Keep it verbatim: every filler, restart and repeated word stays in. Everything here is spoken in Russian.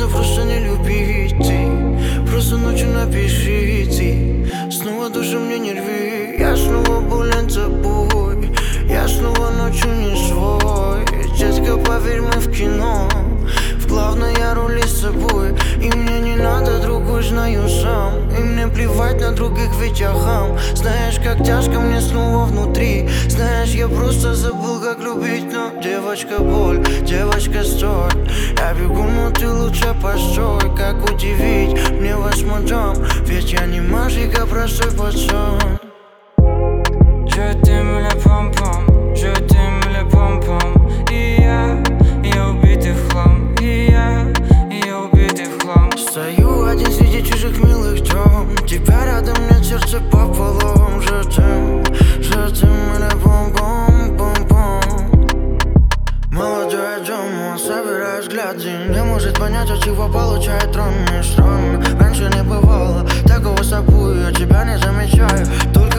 просто не любить ты. Просто ночью напиши ты. Снова душу мне не рви. Я снова болен тобой. Я снова ночью не свой. Детка, поверь, мы в кино. В главной я роли с собой. И мне не надо другой, знаю сам. И мне плевать на других, ведь я хам. Знаешь, как тяжко мне снова внутри. Знаешь, я просто забыл, как любить. Но девочка, боль, девочка, стой. Я бегу, но ты лучше постой. Как удивить мне восьмой дом. Ведь я не мажик, а простой пацан. Je t'aime le pom-pom, je t'aime le pom-pom. И я, я убитый в хлам. И я, я убитый в хлам. Стою один среди чужих милых тем. Тебя рядом, нет сердце пополам. Je t'aime, je t'aime le pom-pom, пом-пом. Молодой дома, собираю взгляды. Не может понять, от чего получает трон. Мне странно, раньше не бывало такого с тобой. Я тебя не замечаю, только